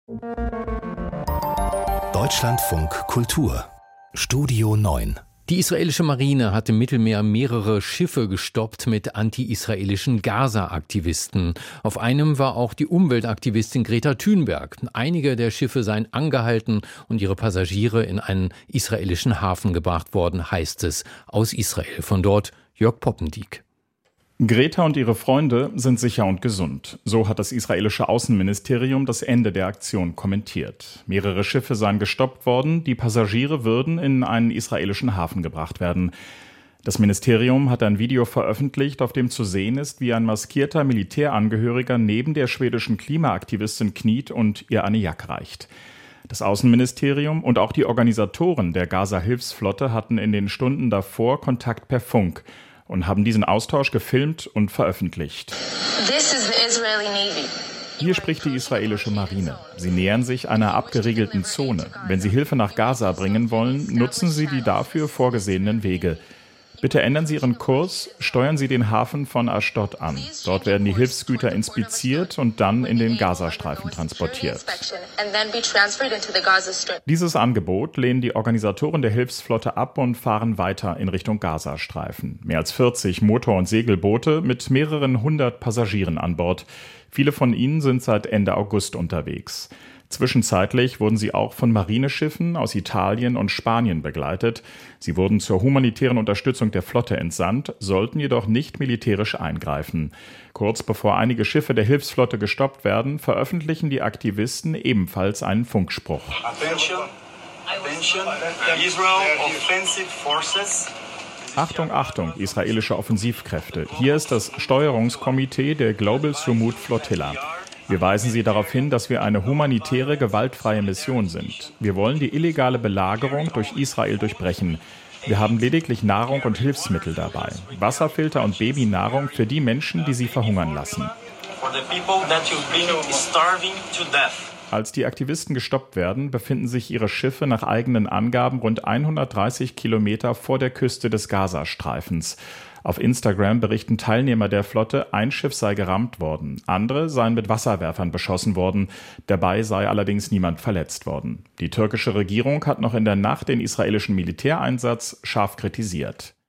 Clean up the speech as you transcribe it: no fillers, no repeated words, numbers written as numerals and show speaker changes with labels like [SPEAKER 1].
[SPEAKER 1] Deutschlandfunk Kultur Studio 9.
[SPEAKER 2] Die israelische Marine hat im Mittelmeer mehrere Schiffe gestoppt mit anti-israelischen Gaza-Aktivisten. Auf einem war auch die Umweltaktivistin Greta Thunberg. Einige der Schiffe seien angehalten und ihre Passagiere in einen israelischen Hafen gebracht worden, heißt es aus Israel. Von dort Jörg Poppendiek.
[SPEAKER 3] Greta und ihre Freunde sind sicher und gesund. So hat das israelische Außenministerium das Ende der Aktion kommentiert. Mehrere Schiffe seien gestoppt worden, die Passagiere würden in einen israelischen Hafen gebracht werden. Das Ministerium hat ein Video veröffentlicht, auf dem zu sehen ist, wie ein maskierter Militärangehöriger neben der schwedischen Klimaaktivistin kniet und ihr eine Jacke reicht. Das Außenministerium und auch die Organisatoren der Gaza-Hilfsflotte hatten in den Stunden davor Kontakt per Funk und haben diesen Austausch gefilmt und veröffentlicht. Hier spricht die israelische Marine. Sie nähern sich einer abgeriegelten Zone. Wenn sie Hilfe nach Gaza bringen wollen, nutzen sie die dafür vorgesehenen Wege. Bitte ändern Sie Ihren Kurs, steuern Sie den Hafen von Ashdod an. Dort werden die Hilfsgüter inspiziert und dann in den Gazastreifen transportiert. Dieses Angebot lehnen die Organisatoren der Hilfsflotte ab und fahren weiter in Richtung Gazastreifen. Mehr als 40 Motor- und Segelboote mit mehreren hundert Passagieren an Bord. Viele von ihnen sind seit Ende August unterwegs. Zwischenzeitlich wurden sie auch von Marineschiffen aus Italien und Spanien begleitet. Sie wurden zur humanitären Unterstützung der Flotte entsandt, sollten jedoch nicht militärisch eingreifen. Kurz bevor einige Schiffe der Hilfsflotte gestoppt werden, veröffentlichen die Aktivisten ebenfalls einen Funkspruch. Achtung, Achtung, israelische Offensivkräfte. Hier ist das Steuerungskomitee der Global Sumud Flotilla. Wir weisen Sie darauf hin, dass wir eine humanitäre, gewaltfreie Mission sind. Wir wollen die illegale Belagerung durch Israel durchbrechen. Wir haben lediglich Nahrung und Hilfsmittel dabei. Wasserfilter und Babynahrung für die Menschen, die sie verhungern lassen. Als die Aktivisten gestoppt werden, befinden sich ihre Schiffe nach eigenen Angaben rund 130 Kilometer vor der Küste des Gazastreifens. Auf Instagram berichten Teilnehmer der Flotte, ein Schiff sei gerammt worden. Andere seien mit Wasserwerfern beschossen worden. Dabei sei allerdings niemand verletzt worden. Die türkische Regierung hat noch in der Nacht den israelischen Militäreinsatz scharf kritisiert.